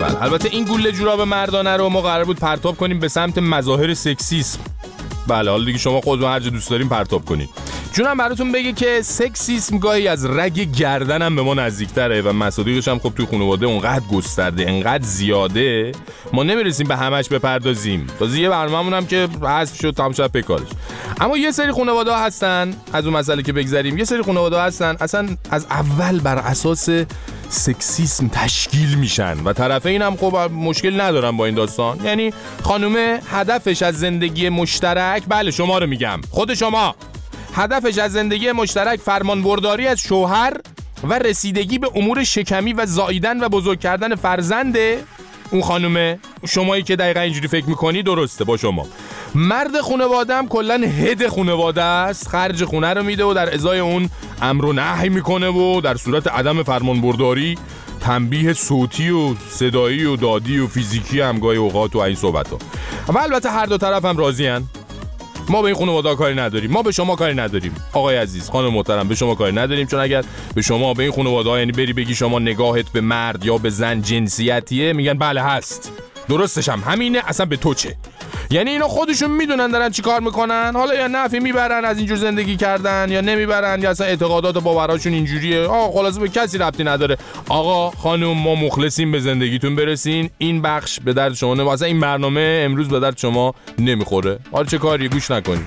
بله، البته این گوله جوراب مردانه رو ما قرار بود پرتاب کنیم به سمت مظاهر سکسیسم. بله، حالا دیگه شما خودتون هر جا دوست دارین پرتاب کنین. جونم براتون بگه که سکسیسم گاهی از رگ گردنم به ما نزدیک‌تره و مصادیقش هم خب توی خانواده اونقدر گسترده، انقدر زیاده، ما نمیرسیم به همش بپردازیم. تازه یه برنامه‌مون هم که حذف شد تمام شد پکارش. اما یه سری خانواده‌ها هستن، از اون مسئله که بگذریم، یه سری خانواده‌ها هستن اصلا از اول بر اساس سکسیسم تشکیل میشن و طرفین هم خب مشکل ندارن با این داستان. یعنی خانومه هدفش از زندگی مشترک، بله شما رو میگم، خود شما، هدفش از زندگی مشترک فرمانبرداری از شوهر و رسیدگی به امور شکمی و زاییدن و بزرگ کردن فرزنده. اون خانومه، شمایی که دقیقا اینجوری فکر میکنی درسته با شما. مرد خانواده هم کلن هد خانواده است، خرج خونه رو میده و در ازای اون امر و نهی میکنه و در صورت عدم فرمانبرداری تنبیه صوتی و صدایی و دادی و فیزیکی هم گاهی اوقات و این صحبت ها. و البته هر دو طرف هم راضی هن. ما به این خانواده کاری نداریم، ما به شما کاری نداریم آقای عزیز، خانم محترم، به شما کاری نداریم، چون اگر به شما به این خانواده یعنی بری بگی شما نگاهت به مرد یا به زن جنسیتیه، میگن بله هست، درستش هم همینه، اصلا به تو چه؟ یعنی اینا خودشون میدونن دارن چی کار میکنن، حالا یا نفی میبرن از اینجور زندگی کردن یا نمیبرن یا اصلا اعتقادات و باوراشون اینجوریه، خلاصه به کسی ربطی نداره. آقا خانم، ما مخلصیم، به زندگیتون برسین، این بخش به درد شما نمیخوره، این برنامه امروز به درد شما نمیخوره، حالا چه کاری، گوش نکنین.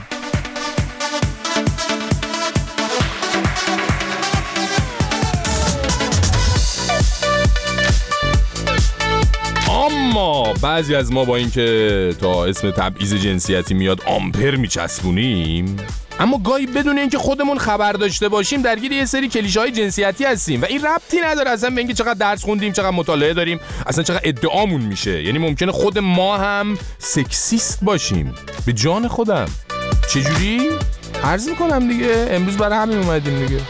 اما بعضی از ما با این که تا اسم تبعیض جنسیتی میاد آمپر میچسبونیم، اما گاهی بدون اینکه خودمون خبر داشته باشیم درگیر یه سری کلیشه‌های جنسیتی هستیم و این ربطی نداره اصلا به اینکه چقدر درس خوندیم، چقدر مطالعه داریم، اصلا چقدر ادعامون میشه. یعنی ممکنه خود ما هم سکسیست باشیم، به جان خودم. چجوری؟ عرض میکنم دیگه، امروز برای همین اومدیم دیگه.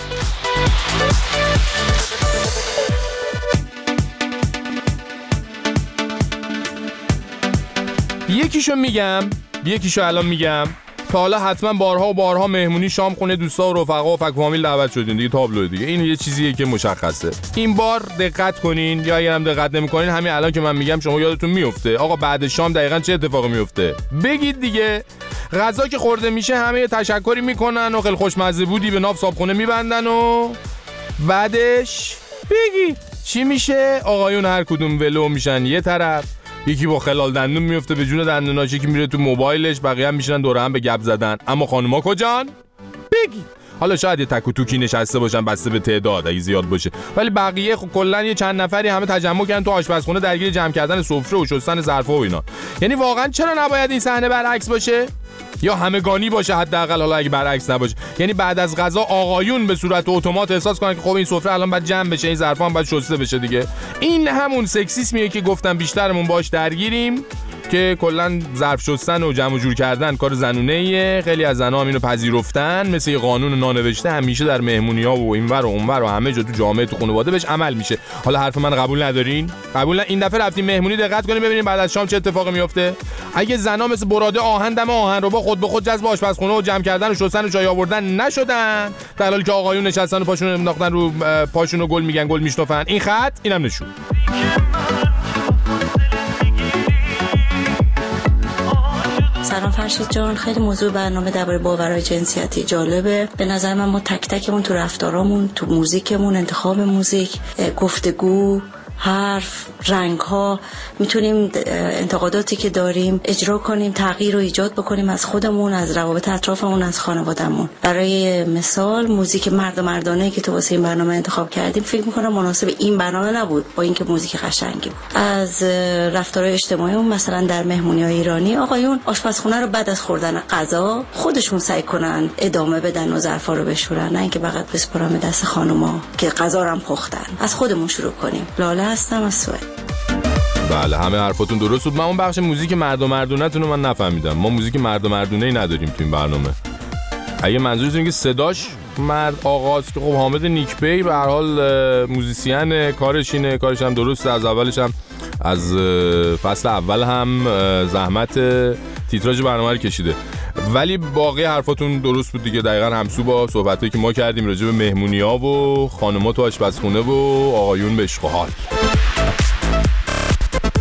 یکیشو الان میگم. تا حالا حتما بارها و بارها مهمونی، شام خونه دوستا و رفقا و فک فامیل دعوت شدین دیگه، تابلو دیگه. این یه چیزیه که مشخصه. این بار دقت کنین، یا اگرم دقت نمی‌کنین همین الان که من میگم شما یادتون میفته آقا بعد شام دقیقاً چه اتفاقی میفته. بگید دیگه. غذا که خورده میشه همه تشکری میکنن و خیلی خوشمزه بودی به ناف صابخونه میبندن و بعدش بگید چی میشه؟ آقایون هر کدوم ولو میشن یه طرف، یکی با خلال دندون میفته به جون دندوناش، یکی میره تو موبایلش، بقیه هم میشینن دور هم به گپ زدن. اما خانوما کجان؟ بگید. حالا شاید یه تک و توکی نشسته باشن بسته به تعداد اگه زیاد باشه، ولی بقیه خب کلا یه چند نفری همه تجمع کردن تو آشپزخونه درگیر جمع کردن سفره و شستن ظرفا و اینا. یعنی واقعا چرا نباید این صحنه برعکس باشه؟ یا همگانی باشه حداقل، حالا اگه برعکس نباشه. یعنی بعد از غذا آقایون به صورت اتومات احساس کنن که خب این سفره الان باید جمع بشه، این ظرفا هم باید شسته بشه دیگه. این همون سکسیسمیه که گفتم بیشترمون باش درگیریم، که کلا ظرف شستن و جمع و جور کردن کار زنونه‌ایه. خیلی از زن‌ها اینو پذیرفتن، مثل یه قانون نانوشته همیشه در مهمونی‌ها و اینور و اونور و همه جا تو جامعه تو خانواده بهش عمل میشه. حالا حرف من قبول ندارین؟ قبول نه؟ این دفعه رفتیم مهمونی، دقت کنیم ببینیم بعد از شام چه اتفاقی میفته. اگه زنا مثل براده آهن دم آهنربا خود به خود جذب آشپزخونه و جمع کردن و شستن و چای آوردن نشدن، در حالی که آقایون نشستن و پاشون انداختن رو پاشون و گل میگن، گل میشنفن، این خط اینم نشون. سلام فرشید جان، خیلی موضوع برنامه درباره باورهای جنسیتی جالبه. به نظر من ما تک تکمون تو رفتارامون، تو موزیکمون، انتخاب موزیک، گفتگو، حرف، رنگ ها میتونیم انتقاداتی که داریم اجرا کنیم، تغییر رو ایجاد بکنیم از خودمون، از روابط اطرافمون، از خانوادهمون. برای مثال موزیک مرد و مردانه‌ای که تو واسه این برنامه انتخاب کردیم فکر می‌کنم مناسب این برنامه نبود، با اینکه موزیک قشنگی بود. از رفتارهای اجتماعیمون، مثلا در مهمونی‌های ایرانی آقایون آشپزخونه رو بعد از خوردن غذا خودشون سعی کنن ادامه بدن و ظرفا رو بشورن، نه اینکه فقط بسپرن دست خانوما که غذا رو هم پختن. از خودمون شروع کنیم. لاله هستم از سوئد. بله همه حرفاتون درست بود. من اون بخش موزیک مرد و مردونه‌تون رو من نفهمیدم. ما موزیک مرد و مردونه‌ای نداریم تو این برنامه. اگه منظورتون که صداش مرد آغاز که خب حامد نیکپی به هر حال موزیسین، کارش اینه، کارش هم درسته، از اولش هم از فصل اول هم زحمت تیتراژ برنامه رو کشیده. ولی باقی حرفاتون درست بود دیگه، دقیقاً همسو با صحبتایی که ما کردیم راجع به مهمونی‌ها و خانم‌ها تو آشپزخونه و آقایون به عشق و حال.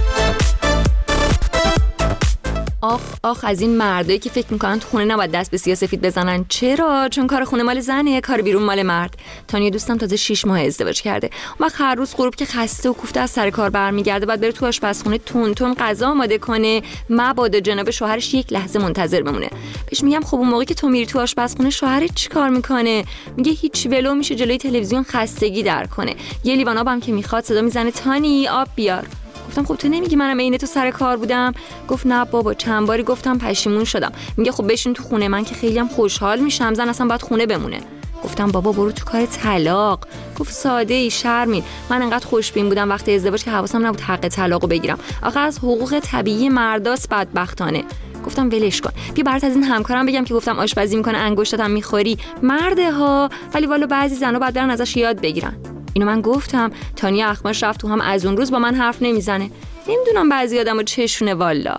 آخ از این مردایی که فکر میکنن تو خونه نباید دست به سیاه‌سفید بزنن. چرا؟ چون کار خونه مال زنه، کار بیرون مال مرد. تانیا دوستم تازه 6 ماه ازدواج کرده. اون وقت هر روز غروب که خسته و کوفته از سر کار برمیگرده بعد بره تو آشپزخونه تون تون غذا آماده کنه، مبادا جناب شوهرش یک لحظه منتظر بمونه. بهش میگم خب اون موقعی که تو میری تو آشپزخونه شوهرت چیکار میکنه؟ میگه هیچ، ولو میشه جلوی تلویزیون خستگی در کنه. یه لیوان آبم که میخواد صدا میزنه تانی آب بیار. گفتم خب تو نمیگی منم عین تو سر کار بودم؟ گفت نه بابا، چند باری گفتم پشیمون شدم. میگه خب بشین تو خونه من که خیلی هم خوشحال میشم، زن اصلا باید خونه بمونه. گفتم بابا برو تو کار طلاق. گفت ساده ای شرمین، من انقدر خوشبین بودم وقتی ازدواج که حواسم نبود حق طلاقو بگیرم. آخه از حقوق طبیعی مرداست بدبختانه. گفتم ولش کن، بیا برات از این همکارم بگم که گفتم آشپزی میکنه انگشتاتم میخوری، مرده ها، ولی والا بعضی زنا بعد برن ازش یاد بگیرن. اینو من گفتم. تانیا اخماش رفت تو هم از اون روز با من حرف نمیزنه. نمیدونم بعضی آدمو چشونه والا.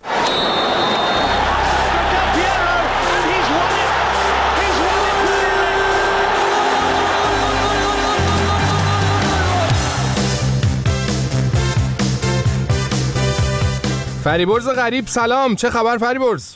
فریبرز غریب سلام، چه خبر فریبرز؟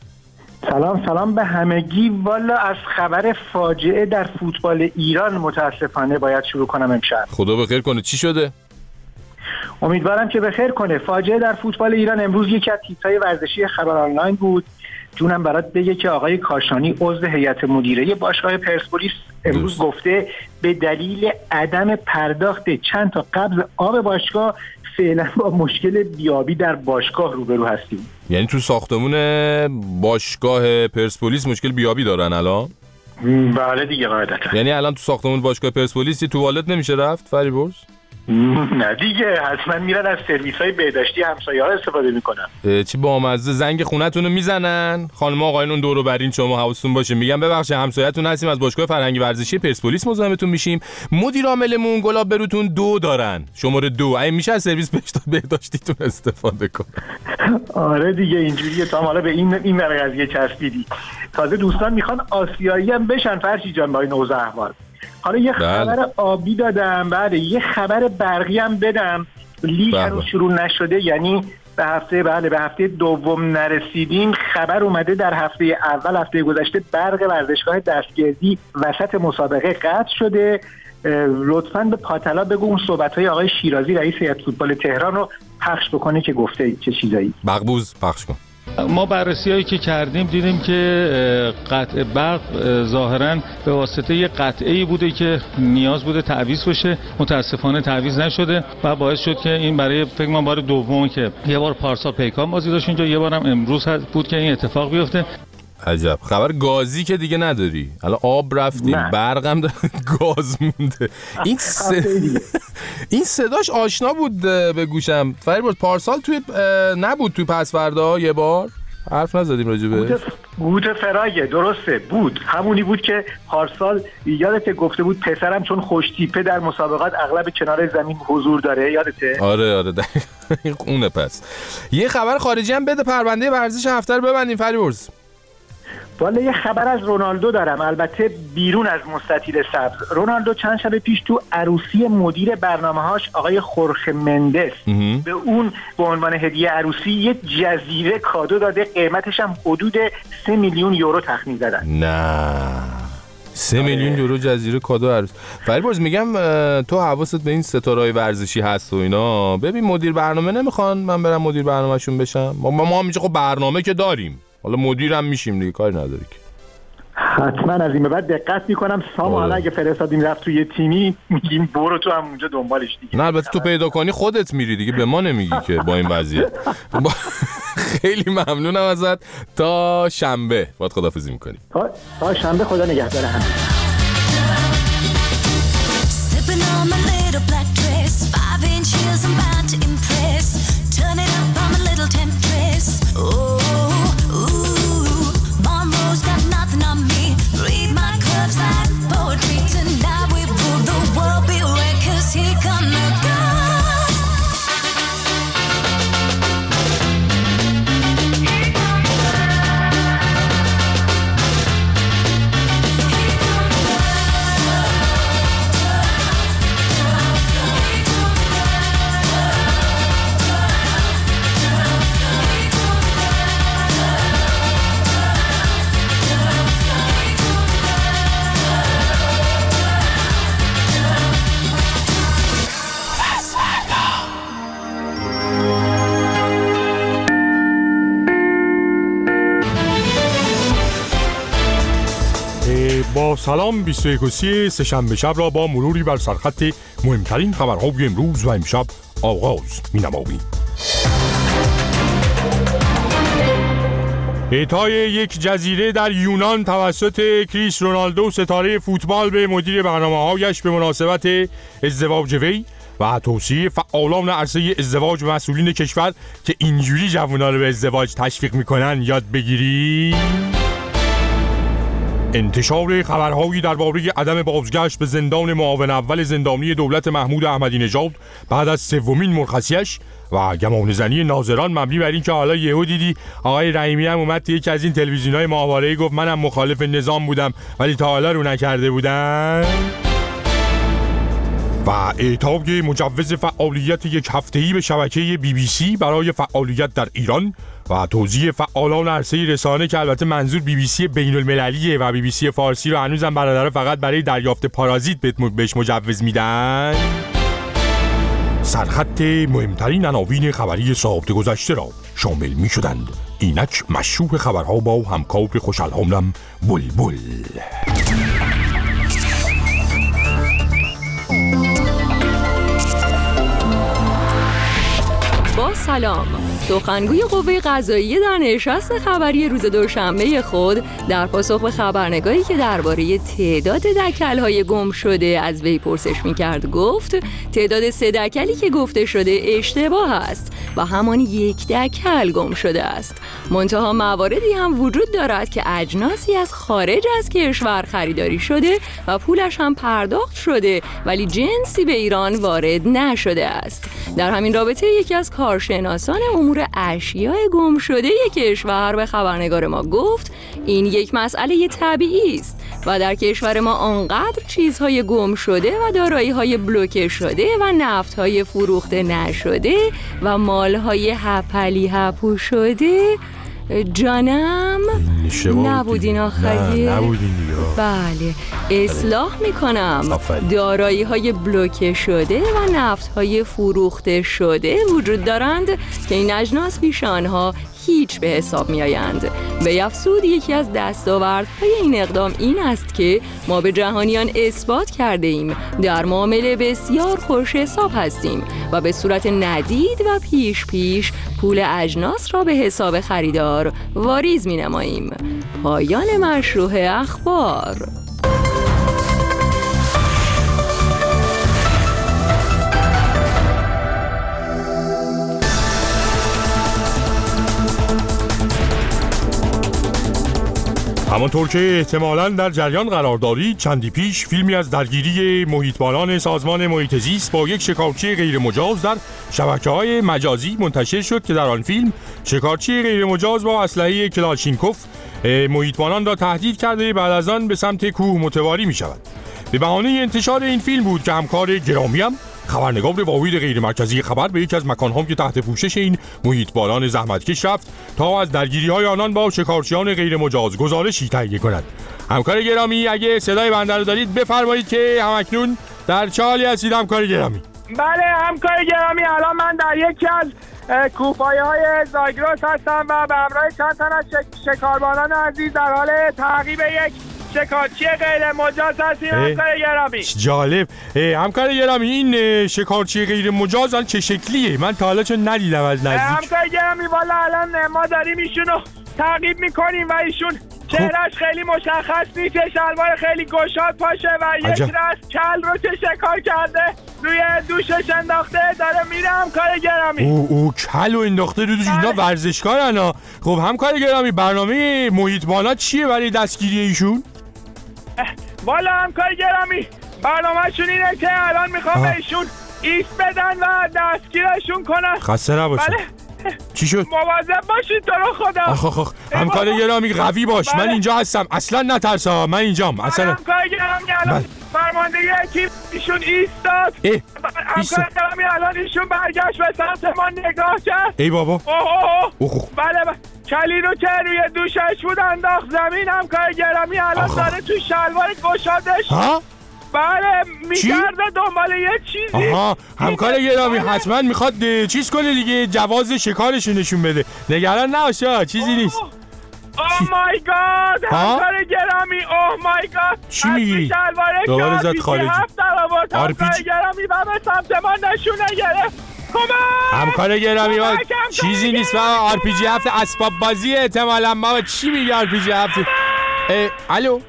سلام به همگی. والا از خبر فاجعه در فوتبال ایران متاسفانه باید شروع کنم امشب. خدا بخیر کنه. چی شده؟ امیدوارم که بخیر کنه. فاجعه در فوتبال ایران امروز یکی از تیترهای ورزشی خبر آنلاین بود. جونم برات بگه که آقای کاشانی عضو هیئت مدیره باشگاه پرسپولیس امروز گفته به دلیل عدم پرداخت چند تا قبض آب باشگاه فعلا با مشکل بیابی در باشگاه روبرو هستیم. یعنی تو ساختمون باشگاه پرسپولیس مشکل بیابی دارن الان؟ بله دیگه قاعدتا. یعنی الان تو ساختمون باشگاه پرسپولیس توالت نمیشه رفت فریبرز؟ نه دیگه، حتما میرن از سرویس‌های بهداشتی همسایه‌ها استفاده میکنن. چی بامزه. زنگ خونتون رو میزنن خانم آقایون دور و برین، شما حواستون باشه، میگن ببخشید همسایه‌تون هستیم از باشگاه فرهنگی ورزشی پرسپولیس مزاحمتون میشیم، مدیر عاملمون گلاب بروتون 2 دارن، شماره 2، این میشه از سرویس بهداشتیتون استفاده کنن. آره دیگه اینجوریه. تا حالا به این قضیه چسبیدی. تازه دوستان میخوان آسیایی هم بشن فرشی جان با این اوضاع احوال. حالا یه خبر آبی دادم، بعد یه خبر برقی هم بدم. لیگ هنوز شروع نشده، یعنی به هفته دوم نرسیدیم. خبر اومده در هفته اول، هفته گذشته برق ورزشگاه دستگردی وسط مسابقه قطع شده. لطفاً به پاتلا بگو اون صحبت‌های آقای شیرازی رئیس هیئت فوتبال تهران رو پخش بکنه که گفته چه چیزایی. مقبوض پخش کن. ما بررسی‌هایی که کردیم دیدیم که قطع برق ظاهراً به واسطه یه قطعه‌ای بوده که نیاز بوده تعویض بشه، متاسفانه تعویض نشده و باعث شد که این برای فکر کنم بار دوم که یه بار پارسال پیکان بازی داشت اینجا، یه بارم امروز بود که این اتفاق بیفته. عجب. خبر گازی که دیگه نداری، الان آب رفتیم، برقم گاز مونده. این صداش آشنا بود به گوشم. فریبرز پارسال نبود توی پسوردا یه بار حرف نزدیم راجبه گوت فراگه. درسته بود، همونی بود که پارسال یادته گفته بود پسرم چون خوشتیپه در مسابقات اغلب کنار زمین حضور داره، یادته؟ آره اونه. پس یه خبر خارجی هم بده، پرونده ورزش هفته رو ببندیم فریبرز. والا یه خبر از رونالدو دارم، البته بیرون از مستطیل سبز. رونالدو چند شب پیش تو عروسی مدیر برنامه‌هاش آقای خورخه مندس به اون به عنوان هدیه عروسی یه جزیره کادو داده، قیمتش هم حدود 3 میلیون یورو تخمین زدن. نه 3 میلیون یورو جزیره کادو عروسی. فریبرز میگم تو حواست به این ستاره‌های ورزشی هست و اینا، ببین مدیر برنامه نمیخوان من برم مدیر برنامه‌شون بشم. ما هم اینجا خب برنامه که داریم، حالا مدیرم میشیم دیگه، کاری نداری که. حتما از این به بعد دقت میکنم. حالا اگه فرستادیم رفت توی تیمی میگیم برو تو هم اونجا دنبالش دیگه. نه البته تو پیدا کنی خودت میری دیگه، به ما نمیگی که با این وضعیت. خیلی ممنونم ازت. تا شنبه باید خداحافظی میکنیم. تا شنبه خدا نگهدار همه. با سلام 21 سه‌شنبه شب را با مروری بر سرخط مهمترین خبرهای امروز و امشب آغاز می‌نماییم. اعطای یک جزیره در یونان توسط کریس رونالدو ستاره فوتبال به مدیر برنامه‌هایش به مناسبت ازدواج وی و توصیه فعالان عرصه ازدواج و مسئولین کشور که اینجوری جوانان رو به ازدواج تشویق میکنن یاد بگیری. انتشار خبرهایی درباره عدم بازگشت به زندان معاون اول زندانی دولت محمود احمدی نژاد بعد از سومین مرخصیش و گمانه‌زنی ناظران مبنی بر این که حالا یهو دیدی آقای رحیمی هم اومد توی یکی از این تلویزیون‌های ماهواره‌ای گفت منم مخالف نظام بودم ولی تا حالا رو نکرده بودم. و اعطای مجوز فعالیت یک هفته‌ای به شبکه BBC برای فعالیت در ایران و توزیع فعالان عرصه رسانه که البته منظور BBC بین‌المللیه و BBC فارسی رو هنوزم برادرها فقط برای دریافت پارازیت بهش مجوز میدن. سرخط مهمترین عناوین خبری ساعت گذشته را شامل می شدند. اینک مشروع خبرها با همکار خوش‌الحالم بلبل. با سلام. سخنگوی قوه قضاییه در نشست خبری روز دوشنبه خود در پاسخ به خبرنگاری که درباره تعداد دکل‌های گم شده از وی پرسش می‌کرد گفت تعداد 3 دکلی که گفته شده اشتباه است و همان 1 دکل گم شده است. منتها مواردی هم وجود دارد که اجناسی از خارج از کشور خریداری شده و پولش هم پرداخت شده ولی جنسی به ایران وارد نشده است. در همین رابطه یکی از کارشناسان امور اشیاء گم شده کشور به خبرنگار ما گفت این یک مسئله طبیعی است و در کشور ما آنقدر چیزهای گم شده و دارایی‌های بلوکه شده و نفت‌های فروخته نشده و مال‌های هپلی هپو شده. جانم نبودین آخری؟ نه نبودین دیگه. بله اصلاح میکنم. دارایی های بلوکه شده و نفت های فروخته شده وجود دارند که این اجناس پیش آنها هیچ به حساب می آیند. به افزود یکی از دستاوردهای این اقدام این است که ما به جهانیان اثبات کرده ایم در معامله بسیار خوش حساب هستیم و به صورت ندید و پیش پول اجناس را به حساب خریدار واریز می نماییم. پایان مشروع اخبار. همانطور که احتمالاً در جریان قرار دارید چندی پیش فیلمی از درگیری محیطبانان سازمان محیط زیست با یک شکارچی غیر مجاز در شبکه‌های مجازی منتشر شد که در آن فیلم شکارچی غیر مجاز با اسلحه کلاشینکوف محیطبانان را تهدید کرده بعد از آن به سمت کوه متواری می شود. به بهانه انتشار این فیلم بود که همکار گرامیم خبرنگار واحد غیر مرکزی خبر به یکی از مکان‌ها که تحت پوشش این محیطبانان زحمتکش رفت تا از درگیری‌های آنان با شکارچیان غیر مجاز گزارشی تهیه کند. همکار گرامی اگه صدای بنده رو دارید بفرمایید که همکنون در چه حالی هستید همکار گرامی؟ بله همکار گرامی الان من در یکی از کوهپایه‌های زاگرس هستم و به همراه چند تن از شکاربانان عزیز در حال تعقیب یک شکارچی غیر مجاز هستیم همکار گرامی. جالب. همکار گرامی این شکارچی غیر مجاز چه شکلیه؟ من تا حالا چون ندیدم از نزدیک. همکار گرامی والا الان ما داریم ایشونو تعقیب میکنیم و ایشون چهرهش خیلی مشخص نیست، شلوار خیلی گشاد پاشه و یک راست کل رو که شکار کرده روی دوشش انداخته داره میره همکار گرامی. او کل رو انداخته رو دوش. اینا ورزشکارن. خب همکار گرامی برنامه محیطبانا چیه برای دستگیری ایشون؟ والا همکار گرامی برنامه‌شون اینه که الان میخوام ایشون ایست بدن و دستگیرشون کنن. خسته نباشید. بله. چی شد؟ مواظب باشید تو رو خدا. آخ همکار گرامی قوی باش. بله. من اینجا هستم اصلا نترسا. من اینجام اصلا. همکار گرامی الان فرماندهی اکیپ ایشون ایستاد. همکار گرامی الان ایشون برگشت به سمت ما نگاه کرد. ای بابا. بله کلی رو که روی دوشش بود انداخت زمین همکار گرامی الان داره تو شلوار گشادش. ها؟ بله میگرده دنبال یه چیزی. همکار گرامی حتما میخواد چیز کنه دیگه، جواز شکارشو نشون بده. نگران نباشه چیزی نیست. مای گاد همکار گرامی. اوه مای گاد چی میگی؟ دوباره زد خارجی. همکار گرامی و به سمت ما نشونه گرفت. همکار گرامی چیزی نیست بابا. RPG 7 اسباب بازی احتمالاً بابا. چی میگه RPG 7؟ الو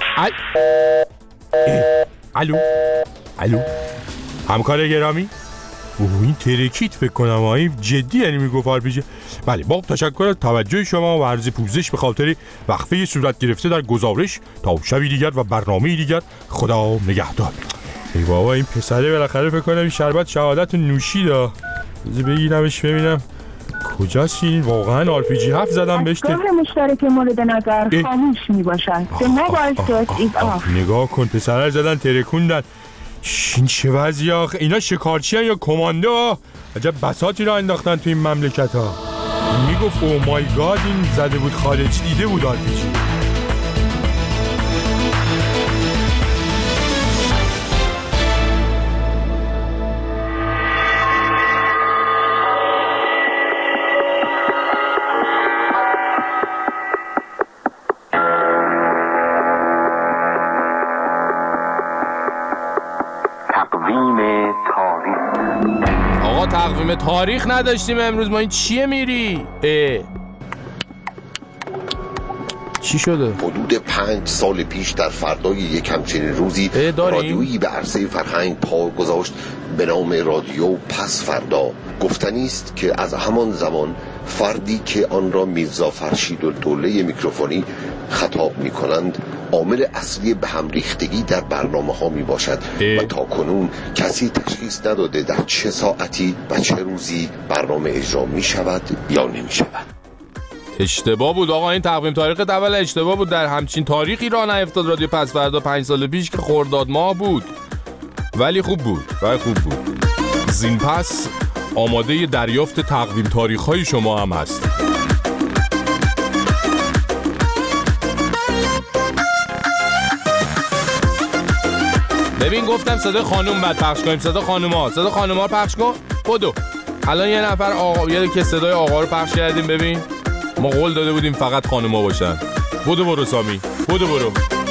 الو همکار گرامی. این ترکیت فکر کنم آقای جدی یعنی میگفت RPG. بله با تشکر از توجه شما و عرض پوزش به خاطر وقفه صورت گرفته در گزارش. تا شبی دیگر و برنامه دیگر خدا نگهدار. ای بابا این پسره بالاخره فکر کنم این شربت شهادت نوشید. بذار بگیرمش ببینم کجاست. این واقعا RPG 7 زدم بهش. راه مشترک مورد نظر خاموش میباشد که موبایل ایز آف. نگاه کن پسره زدن ترکوندن. این چه وضعی آخه؟ اینا شکارچی یا کماندو؟ عجب بساطی را انداختن تو این مملکت ها. میگفت او مای گاد این زده بود خارج دیده بود RPG. تقویم تاریخ نداشتیم امروز ما. این چیه میری؟ چی شده؟ حدود 5 سال پیش در فردای یک همچنین روزی رادیویی به عرصه فرهنگ پا گذاشت به نام رادیو پس فردا. گفتنی است که از همان زمان فردی که آن را میرزا فرشیدالدوله میکروفونی خطاب میکنند عامل اصلی به هم ریختگی در برنامه ها می باشد و تا کنون کسی تشخیص نداده در چه ساعتی و چه روزی برنامه اجرا می شود یا نمی شود. اشتباه بود آقا. این تقویم تاریخ اول اشتباه بود. در همچین تاریخی راه نیفتاد رادیو پس فردا 5 سال پیش که خرداد ماه بود. ولی خوب بود. زین پس آماده دریافت تقویم تاریخ های شما هم هست. ببین گفتم صدا خانوم بعد پخش کنیم. صدا خانوما پخش کن. بدو. الان یه نفر آقا یه که صدای آقا رو پخش کردیم. ببین ما قول داده بودیم فقط خانوما باشن. برو سامی. برو.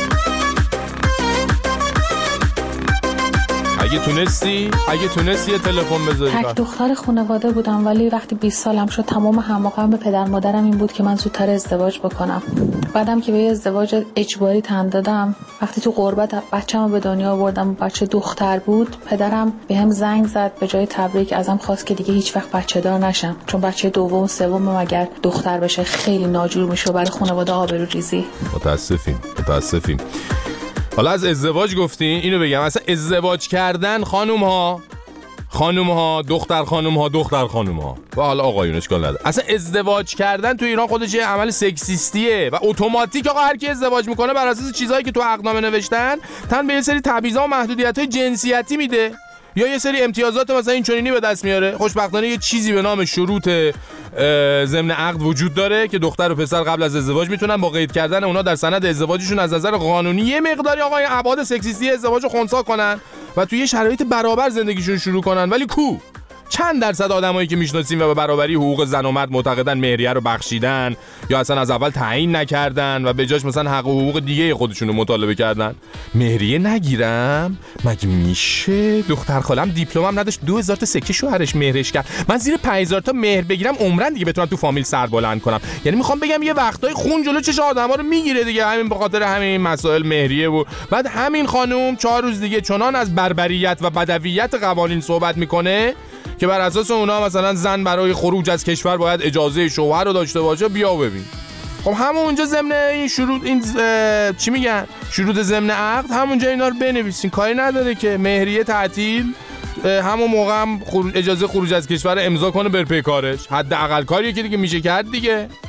اگه تونستی یه تلفن بذاری. تک دختر خانواده بودم ولی وقتی 20 سالم شد تمام هماغم به پدر مادرم این بود که من زودتر ازدواج بکنم. بعدم که به ازدواج اجباری تن دادم، وقتی تو غربت بچه‌مو به دنیا آوردم، بچه دختر بود، پدرم بهم زنگ زد به جای تبریک ازم خواست که دیگه هیچ وقت بچه دار نشم، چون بچه دوم سوم اگر دختر بشه خیلی ناجور میشه برای خانواده آبروریزی. متاسفیم. حالا از ازدواج گفتین، اینو بگم اصلا ازدواج کردن خانوم ها دختر خانوم ها و حالا آقایون اشکال نداره. اصلا ازدواج کردن تو ایران خودش یه عمل سکسیستیه و اتوماتیک آقا هر کی ازدواج میکنه بر اساس چیزایی که تو عقدنامه نوشتن تن به یه سری تبعیض‌ها و محدودیت‌های جنسیتی میده یا یه سری امتیازات مثلا این چنینی به دست میاره. خوشبختانه یه چیزی به نام شروط ضمن عقد وجود داره که دختر و پسر قبل از ازدواج میتونن با قید کردن اونا در سند ازدواجشون از نظر قانونی یه مقداری آقا ابعاد سکسیستی ازدواجو خنثی کنن و توی یه شرایط برابر زندگیشون شروع کنن. ولی چند درصد آدمایی که میشناسیم و به برابری حقوق زن و مرد معتقدن مهریه رو بخشیدن یا اصلا از اول تعیین نکردن و به جاش مثلا حق و حقوق دیگه خودشونو مطالبه کردن. مهریه نگیرم؟ مگه میشه؟ دختر خالم دیپلمم نداشت 2000 تا سکه شوهرش مهرش کرد. من زیر 5000 تا مهر بگیرم عمرن دیگه بتونم تو فامیل سر بلند کنم. یعنی میخوام بگم یه وقتای خون جلو چش آدما رو میگیره دیگه، همین به خاطر همین مسائل مهریه. و بعد همین خانم 4 روز دیگه چنان از بربریت و بدویت قوانین صحبت میکنه که بر اساس اونا مثلا زن برای خروج از کشور باید اجازه شوهر رو داشته باشه. بیا ببین خب همونجا ضمن این شروط، این چی میگن، شروط ضمن عقد، همونجا اینا رو بنویسین. کاری نداره که مهریه تعطیل، همون موقع هم اجازه خروج از کشور امضا کنه بر پی کارش. حداقل کاریه که دیگه میشه کرد دیگه.